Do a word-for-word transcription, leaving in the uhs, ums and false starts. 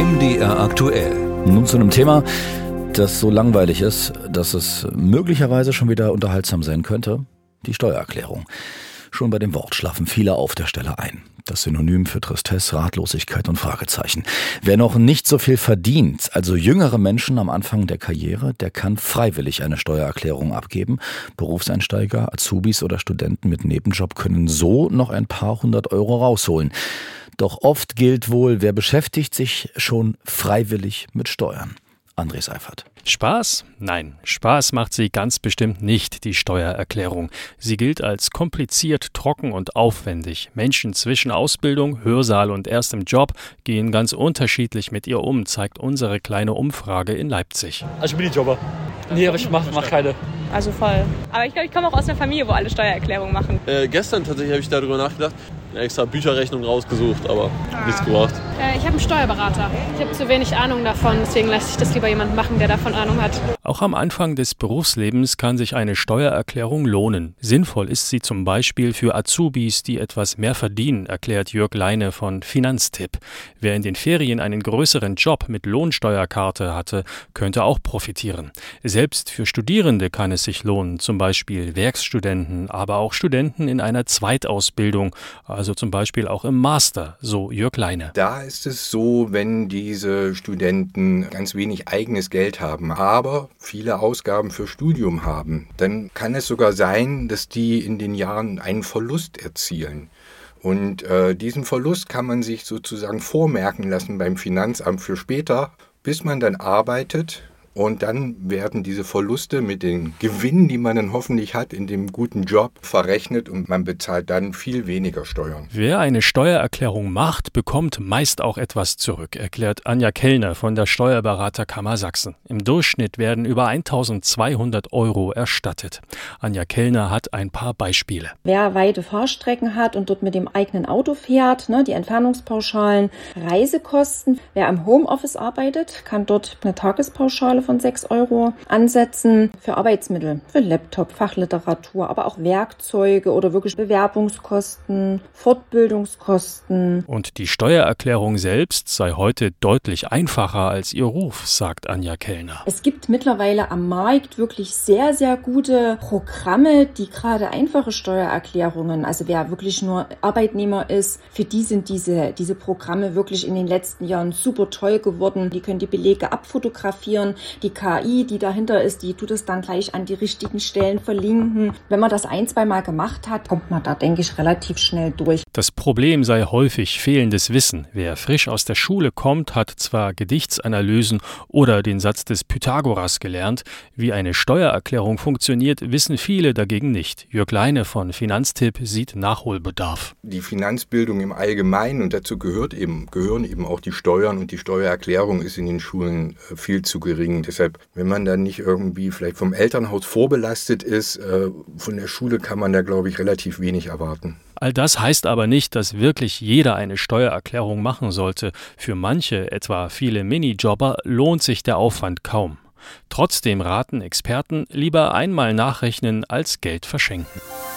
M D R aktuell. Nun zu einem Thema, das so langweilig ist, dass es möglicherweise schon wieder unterhaltsam sein könnte. Die Steuererklärung. Schon bei dem Wort schlafen viele auf der Stelle ein. Das Synonym für Tristesse, Ratlosigkeit und Fragezeichen. Wer noch nicht so viel verdient, also jüngere Menschen am Anfang der Karriere, der kann freiwillig eine Steuererklärung abgeben. Berufseinsteiger, Azubis oder Studenten mit Nebenjob können so noch ein paar hundert Euro rausholen. Doch oft gilt wohl, wer beschäftigt sich schon freiwillig mit Steuern? André Seifert. Spaß? Nein, Spaß macht sie ganz bestimmt nicht, die Steuererklärung. Sie gilt als kompliziert, trocken und aufwendig. Menschen zwischen Ausbildung, Hörsaal und erstem Job gehen ganz unterschiedlich mit ihr um, zeigt unsere kleine Umfrage in Leipzig. Also ich bin die Jobber. Nee, aber ich mache mach keine. Also voll. Aber ich glaube, ich komme auch aus einer Familie, wo alle Steuererklärungen machen. Äh, gestern tatsächlich habe ich darüber nachgedacht. Eine extra Bücherrechnung rausgesucht, aber ah. nichts gemacht. Äh, ich habe einen Steuerberater. Ich habe zu wenig Ahnung davon, deswegen lasse ich das lieber jemand machen, der davon Ahnung hat. Auch am Anfang des Berufslebens kann sich eine Steuererklärung lohnen. Sinnvoll ist sie zum Beispiel für Azubis, die etwas mehr verdienen, erklärt Jörg Leine von Finanztipp. Wer in den Ferien einen größeren Job mit Lohnsteuerkarte hatte, könnte auch profitieren. Selbst für Studierende kann es sich lohnen, zum Beispiel Werkstudenten, aber auch Studenten in einer Zweitausbildung, also zum Beispiel auch im Master, so Jörg Leine. Da ist es so, wenn diese Studenten ganz wenig eigenes Geld haben, aber viele Ausgaben für Studium haben, dann kann es sogar sein, dass die in den Jahren einen Verlust erzielen. Und äh, diesen Verlust kann man sich sozusagen vormerken lassen beim Finanzamt für später, bis man dann arbeitet. Und dann werden diese Verluste mit den Gewinnen, die man dann hoffentlich hat, in dem guten Job verrechnet und man bezahlt dann viel weniger Steuern. Wer eine Steuererklärung macht, bekommt meist auch etwas zurück, erklärt Anja Kellner von der Steuerberaterkammer Sachsen. Im Durchschnitt werden über eintausendzweihundert Euro erstattet. Anja Kellner hat ein paar Beispiele. Wer weite Fahrstrecken hat und dort mit dem eigenen Auto fährt, ne, die Entfernungspauschalen, Reisekosten. Wer im Homeoffice arbeitet, kann dort eine Tagespauschale von sechs Euro ansetzen für Arbeitsmittel, für Laptop, Fachliteratur, aber auch Werkzeuge oder wirklich Bewerbungskosten, Fortbildungskosten. Und die Steuererklärung selbst sei heute deutlich einfacher als ihr Ruf, sagt Anja Kellner. Es gibt mittlerweile am Markt wirklich sehr, sehr gute Programme, die gerade einfache Steuererklärungen, also wer wirklich nur Arbeitnehmer ist, für die sind diese, diese Programme wirklich in den letzten Jahren super toll geworden. Die können die Belege abfotografieren. Die K I, die dahinter ist, die tut es dann gleich an die richtigen Stellen verlinken. Wenn man das ein-, zweimal gemacht hat, kommt man da, denke ich, relativ schnell durch. Das Problem sei häufig fehlendes Wissen. Wer frisch aus der Schule kommt, hat zwar Gedichtsanalysen oder den Satz des Pythagoras gelernt. Wie eine Steuererklärung funktioniert, wissen viele dagegen nicht. Jörg Leine von Finanztipp sieht Nachholbedarf. Die Finanzbildung im Allgemeinen, und dazu gehört eben, gehören eben auch die Steuern, und die Steuererklärung ist in den Schulen viel zu gering. Deshalb, wenn man dann nicht irgendwie vielleicht vom Elternhaus vorbelastet ist, äh, von der Schule kann man da, glaube ich, relativ wenig erwarten. All das heißt aber nicht, dass wirklich jeder eine Steuererklärung machen sollte. Für manche, etwa viele Minijobber, lohnt sich der Aufwand kaum. Trotzdem raten Experten, lieber einmal nachrechnen als Geld verschenken.